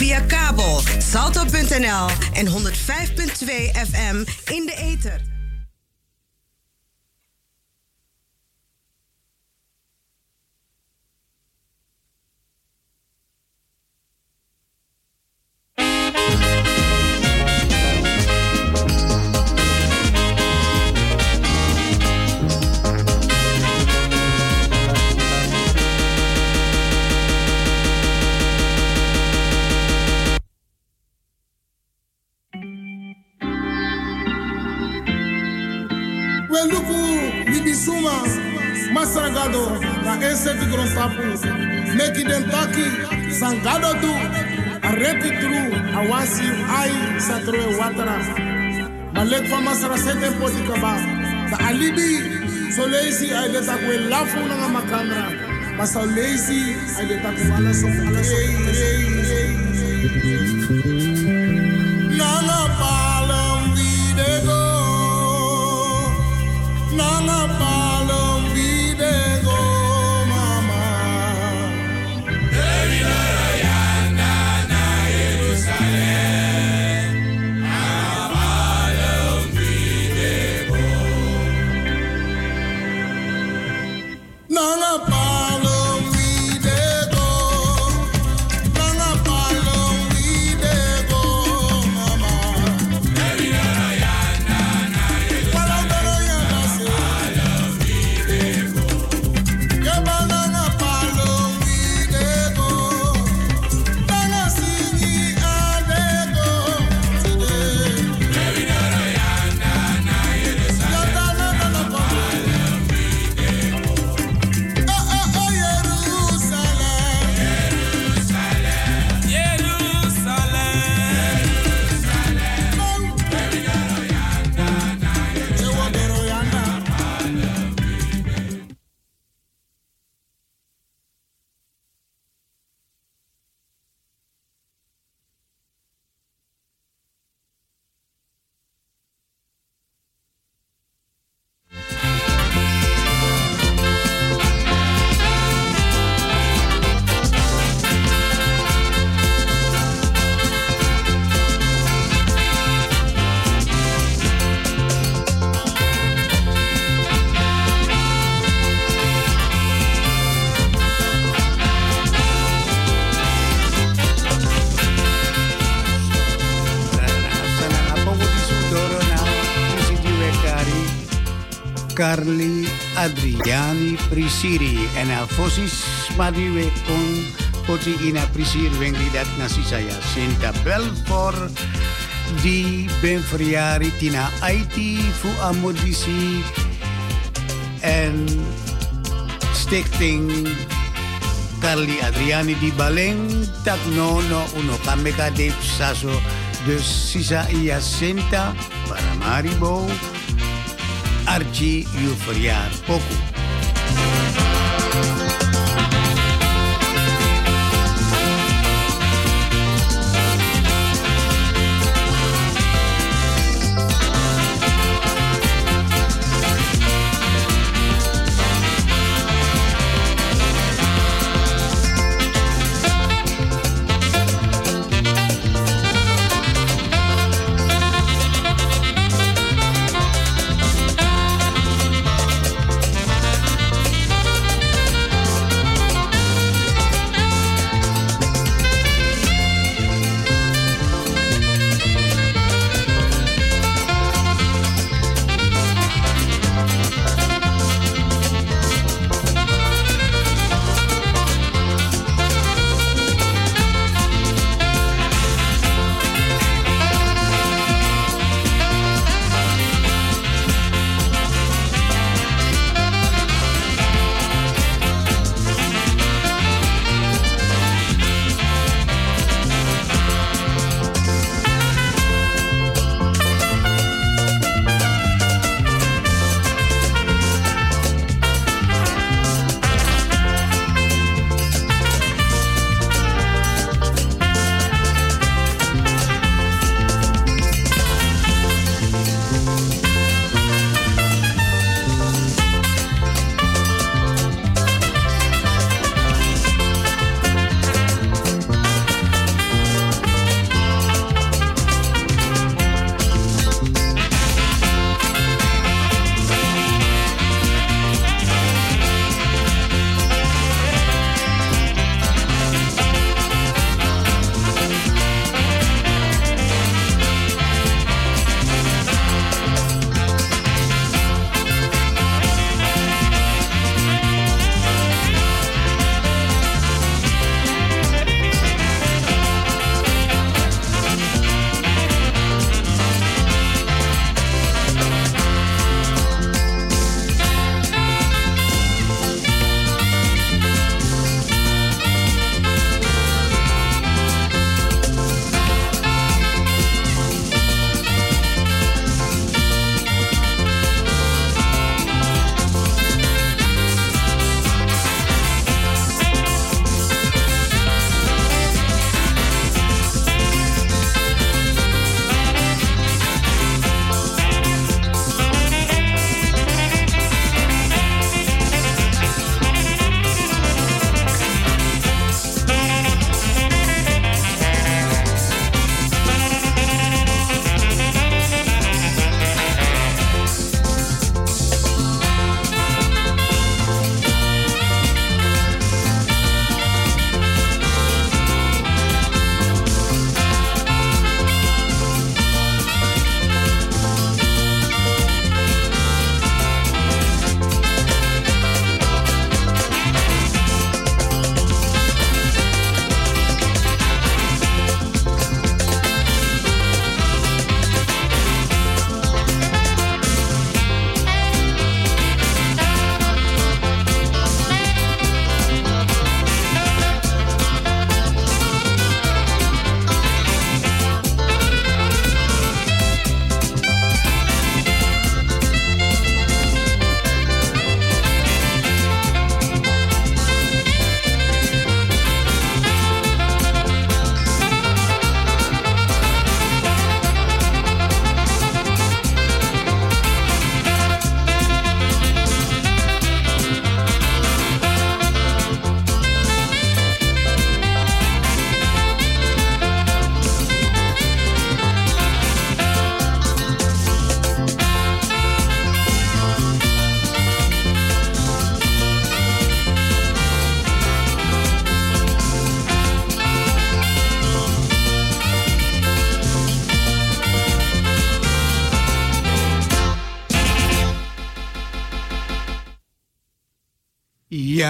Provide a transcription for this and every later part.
via kabel salto.nl en 105.2 FM in de ether. Masragado, na eseti grontapu, make them taki, sangado tu, a repi tru, a wasi ai satroe watara. Malek fa masra sete potikaba, ta alibi, so lazy ai leta kwe lafu na makandra, masa lazy ai leta kuala so Nana palam vidego, Nana palam vidego, mama. Evinarayana na Jerusalem, Nana palam vidego, Nana palam vidego, Nana palam vidego, mama. Evinarayana na Carly Adriani Prisiri en Alfosis Madiwe con poti ina Prisiri wengri dat nasi saya Sinta Belfort di Benfriari tina Haiti fu amodisi en Stichting Carly Adriani di Baleng tak nono uno kameka de saso de sisa ia Sinta para Maribo Archie Euphoria Poku.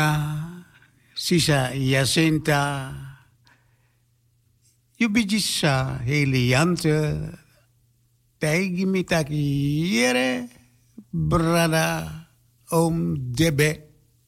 Brada, Sisa Jacinta, Jubijisa Heliante, Taigi Mitaki Yere, Brada, Oom Debe,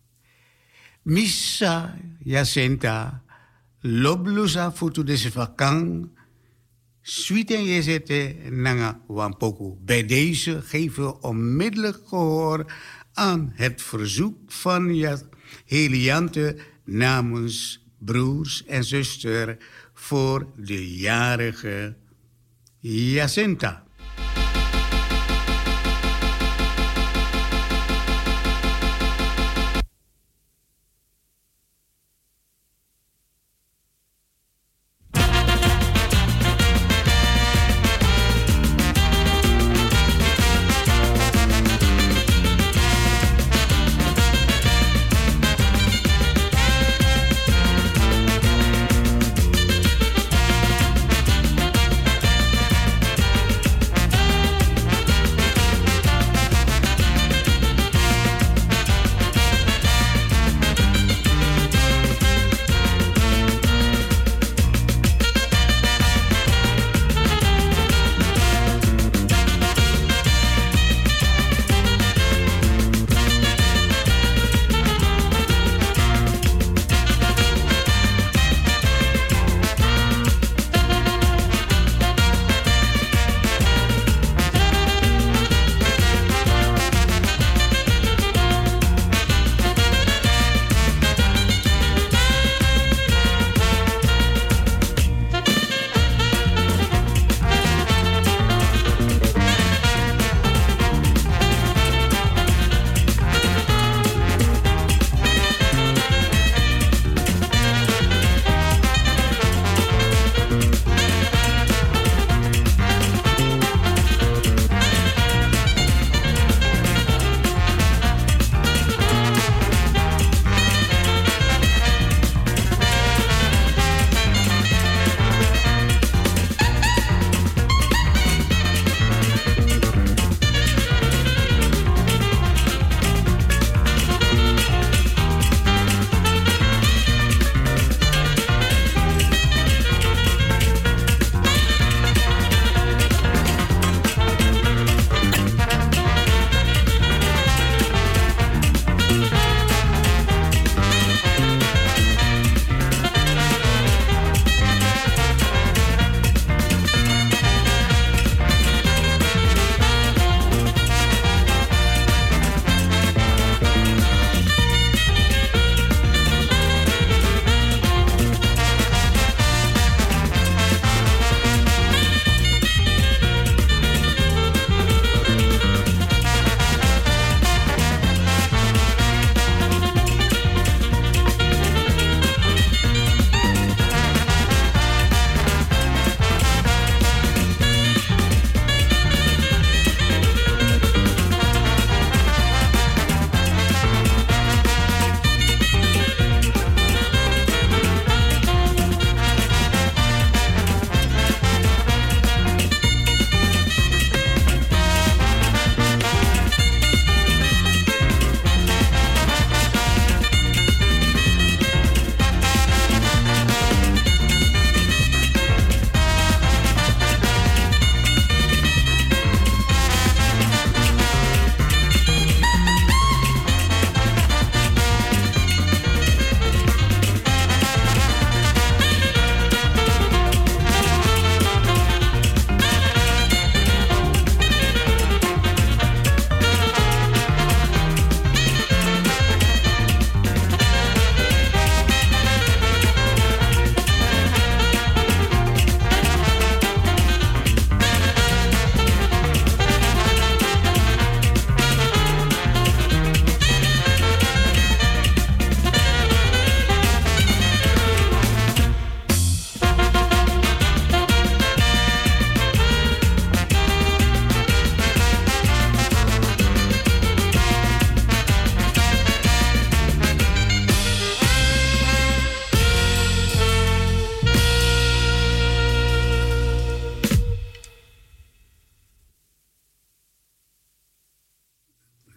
Missa Jacinta, Loblusa Futu dese vakang, Sweeten je zitten nanga wampoku. Bij deze geven we onmiddellijk gehoor aan het verzoek van Heliante namens broers en zuster voor de jarige Jacinta.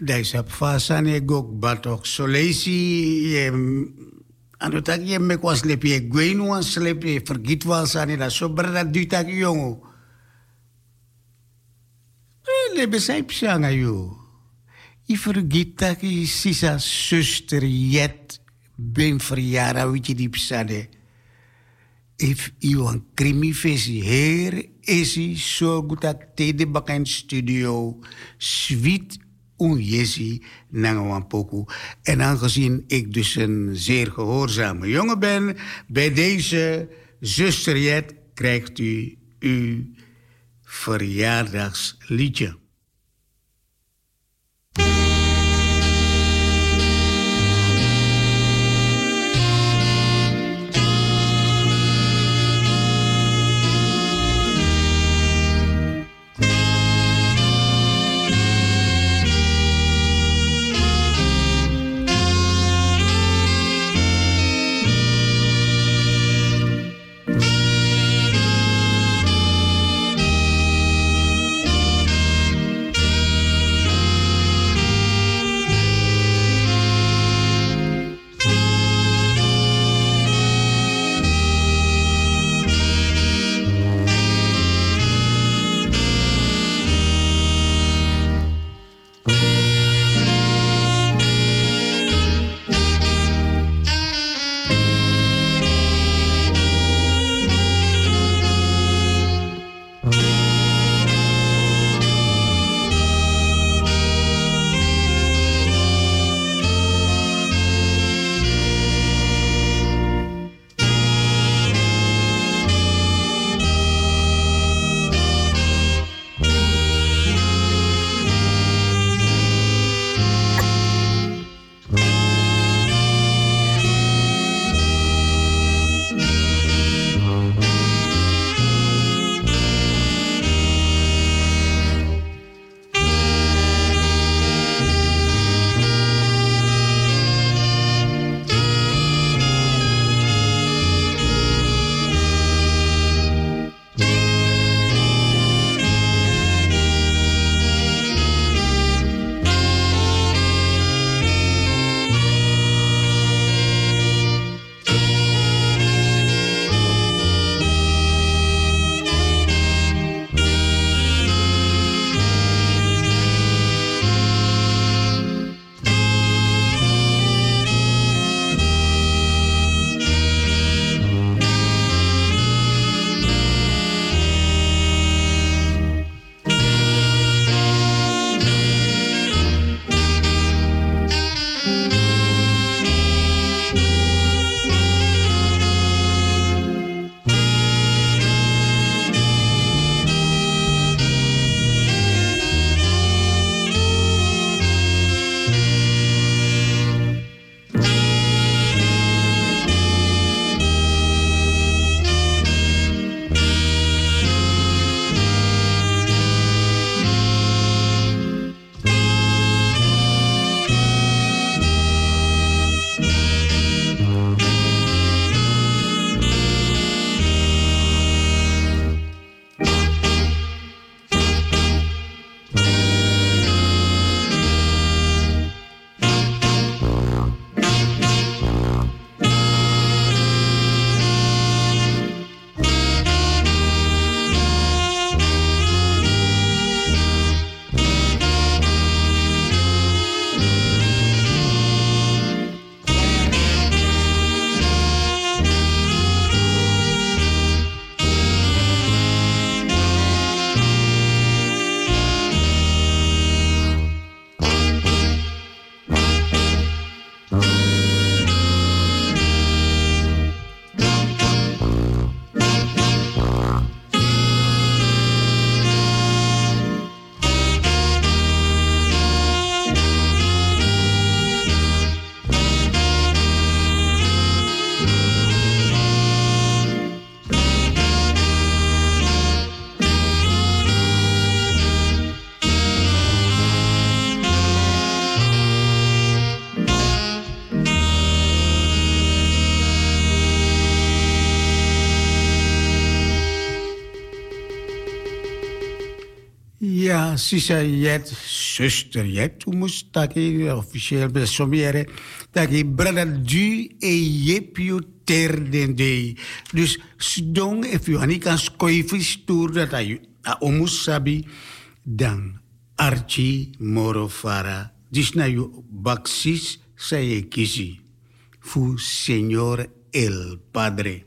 Daisa fasane gok batok solesi anu tak je me kwas lepi gwenu an slepi vergit wal sane da sobra dutak jongo. Le besaip sanga yo. I vergit tak I sisa zuster Jet ben verjara weet je die psade. If you een krimivisie heer is hij zo goed dat de bekend studio sweet onjesi nangawan poku. En aangezien ik dus een zeer gehoorzame jongen ben, bij deze zuster Jet krijgt u uw verjaardagsliedje. Ja, sisa jet, zuster jet, hoe moest dat officieel besommieren? Dat je brada du e jepio terdende. Dus sdong, if je niet kan skoifen stoer dat je omus sabi, dan Archie Morofara. Dus na je baksis zei je kiezie. Fu Señor el Padre.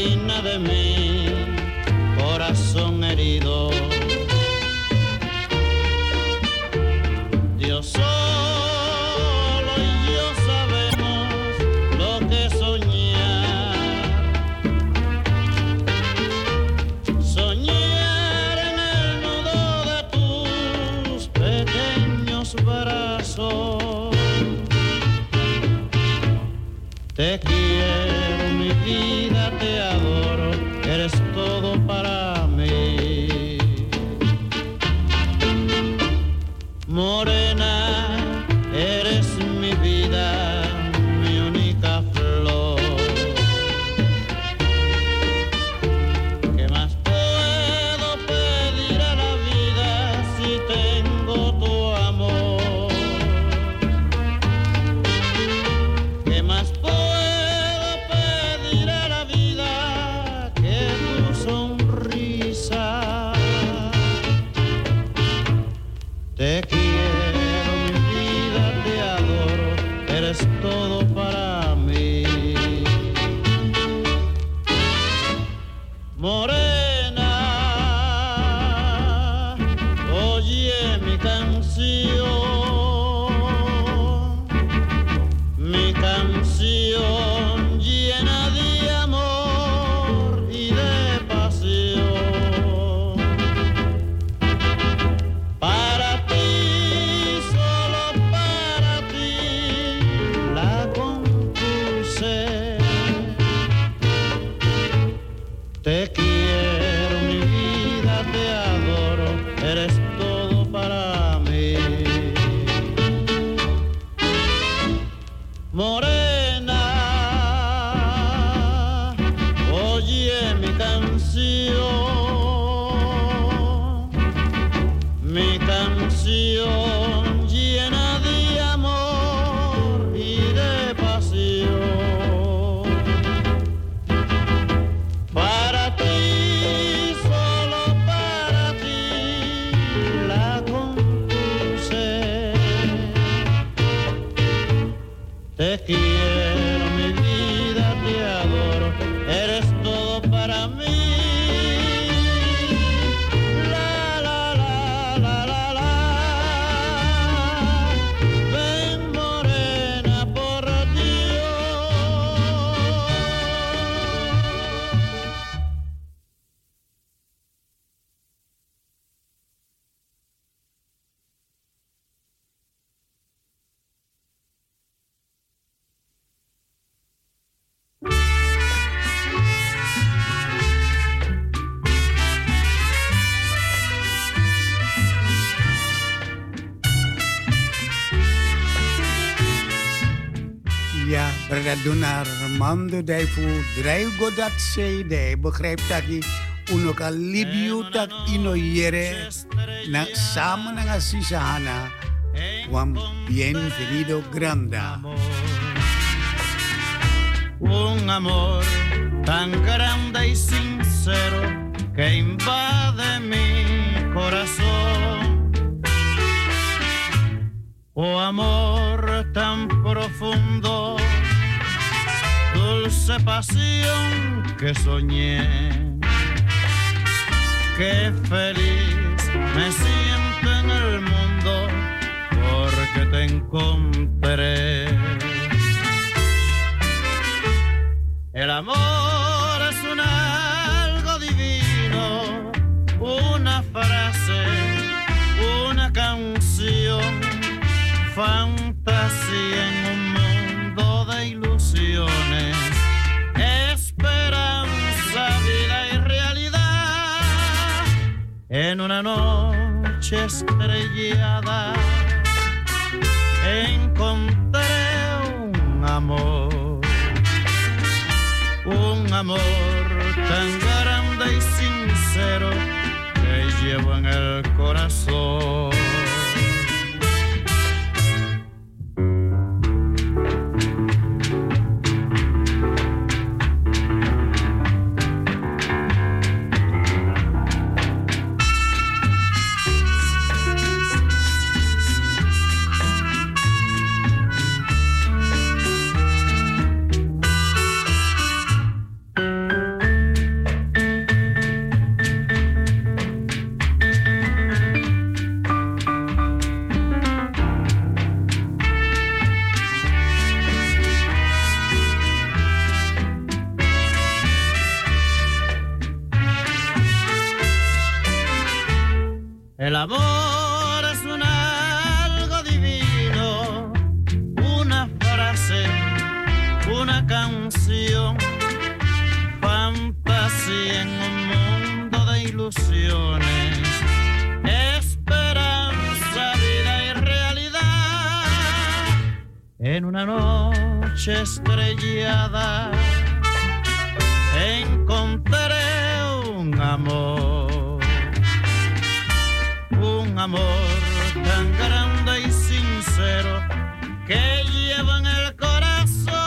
reina de mi corazón herido. Dios solo y yo sabemos lo que es soñar. Soñar en el nudo de tus pequeños brazos. Te quiero, mi vida, te adoro, eres todo para mí. Morena, eres mi vida, mi única flor. ¿Qué más puedo pedir a la vida si tengo tu amor? ¿Qué más puedo pedir a la vida que tu sonrisa? Te quiero, mi vida, te adoro, eres todo para mí. Morena, oye mi canción llena de amor y de pasión. Para ti, solo para ti, la compuse. Te quiero, mi vida, te adoro, eres todo para mí. Morena, oye mi canción llena de amor y de pasión. Para ti, solo para ti, la compuse. Te quiero, mi vida, te adoro, eres todo para mí. La la la la la la. Ven, morena, por Dios. Ja, Bradun Armando Daifu, Draigo dat zei, hij begrijpt dat hij unoka libio tak inoyere na samen na sisahana, wan bienvenido granda. Un amor tan grande y sincero que invade mi corazón. Oh amor tan profundo, dulce pasión que soñé. Qué feliz me siento en el mundo porque te encontré. El amor es algo divino, una frase, una canción, fantasía en un mundo de ilusiones, esperanza, vida y realidad. En una noche estrellada encontré un amor tan grande y sincero que llevo en el corazón. El amor es un algo divino, una frase, una canción, fantasía en un mundo de ilusiones, esperanza, vida y realidad. En una noche estrellada encontré un amor tan grande y sincero que lleva en el corazón.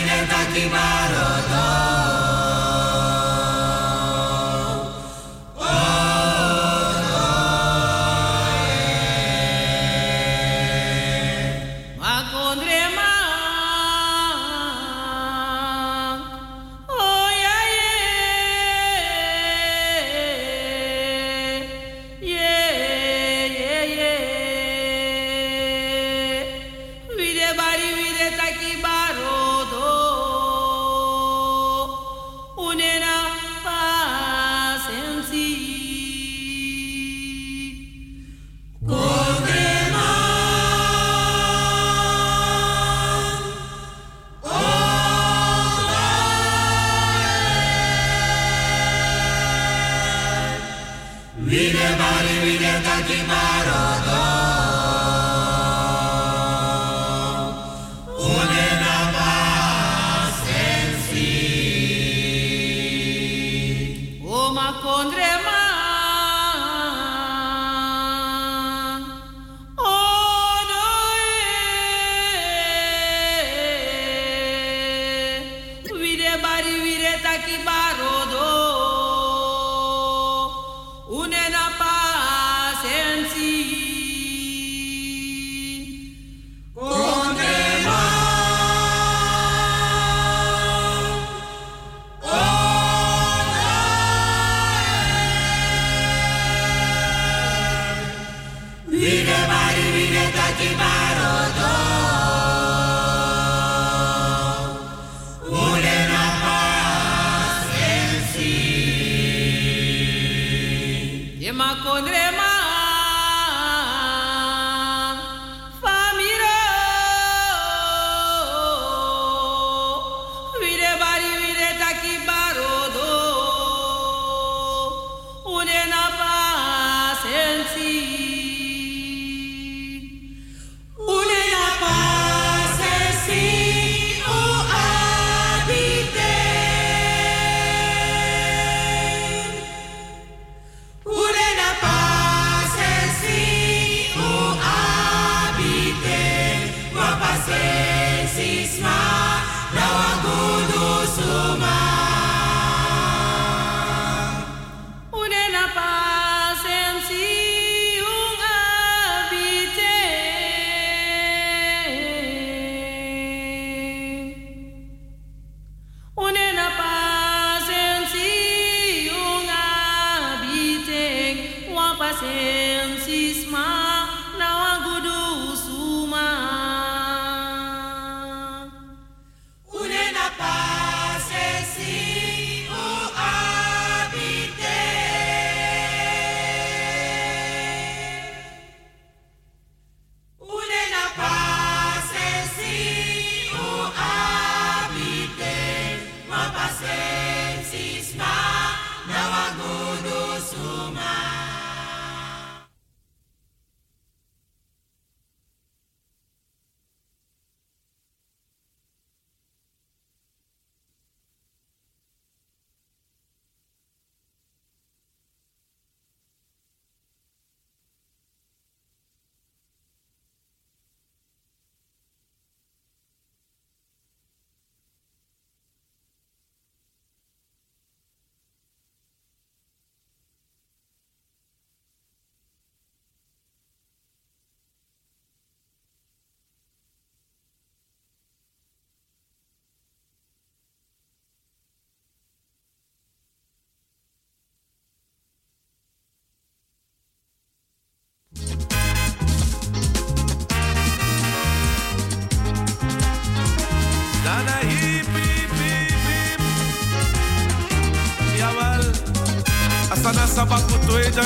Sana Sabaku 2000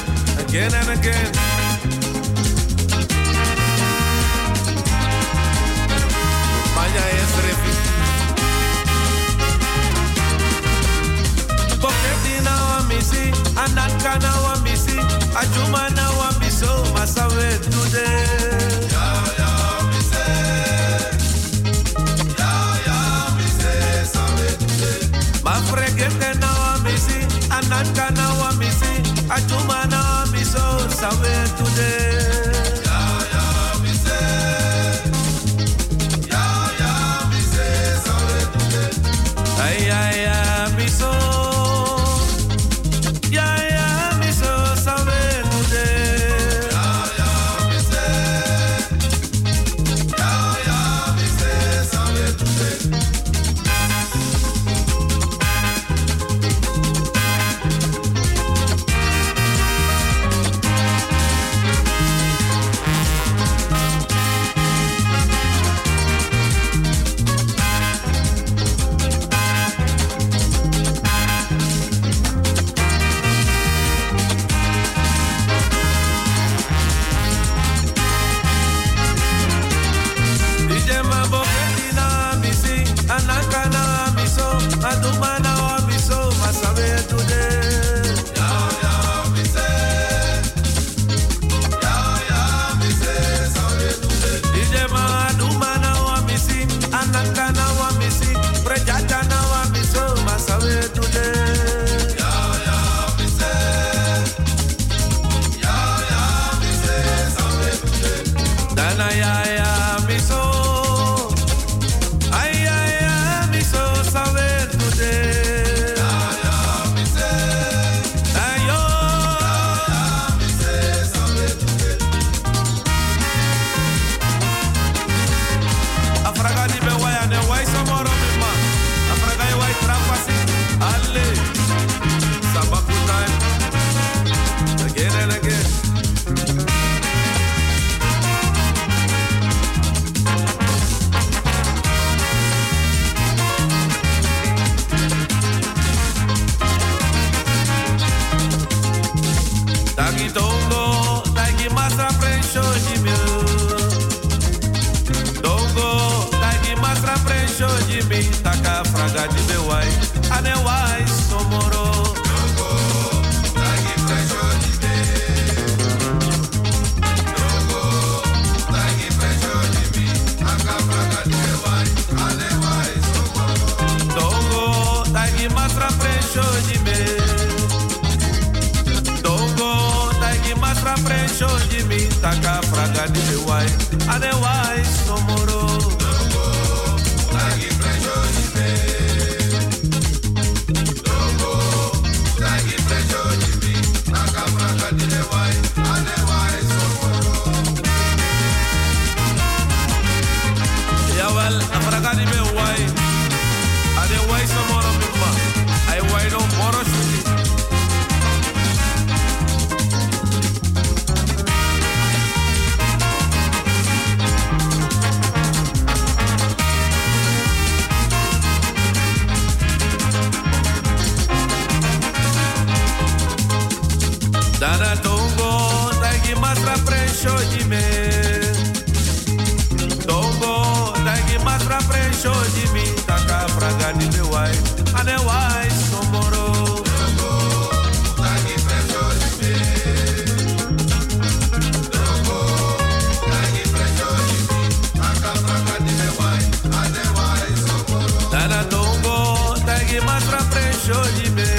again and again. Maya es refi. Poketi na wa misi, Ananka na wa misi, Ajuma na wa miso, Masawe today. Ya mise. Ya mise, sawe today. Mafregete na wa misi, Ananka na wa misi, Ajuma na wa miso, sawe today. Ya mise. Ya mise, sawe Ana ya ya miso. Ay ya ya miso saber today. Taka fraga de bewai, ane wai somoro. Dogo, taki presho di me. Dogo, taki presho di me. Taka fraga de bewai, ane wai somoro. Dogo, taki masra presho di me. Dogo, taki masra presho di me. Taka fraga de bewai, ane wai somoro. Dogo, taki presho di me. Afragani me wai, ade wai samoro mimma, ay wai no moro shuti. Dana tongo, dagi masra presho di me. Masra presho di mi taka fraga di me wai ane wai somoro. Dogo taki presho di me. Dogo taki presho di mi taka fraga di me wai ane wai somoro. Dana dongo taki masra presho di me.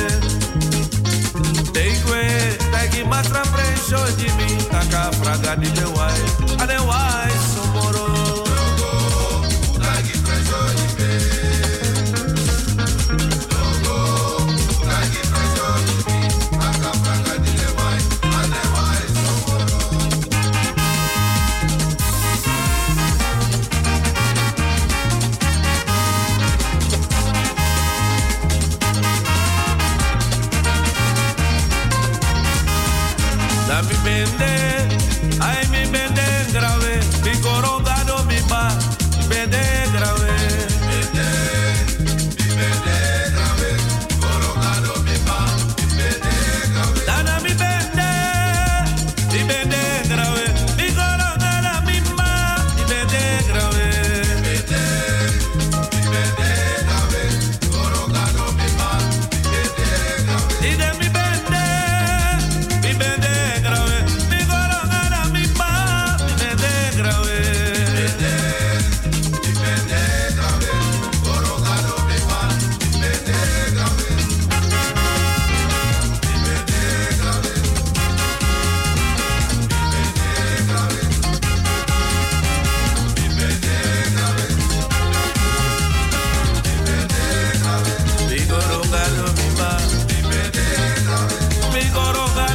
Teikwe taki masra presho di mi taka fraga di me wai ane wai somoro. Mi bende, ay mi bende grave, mi corogado mi ba, mi bende grave. Mi bende grave, corogado mi ba, mi bende grave. Dana mi bende grave, mi corogado mi ba, mi bende grave. Mi bende grave, corogado mi ba, mi bende grave. Dide mi bende mi corogado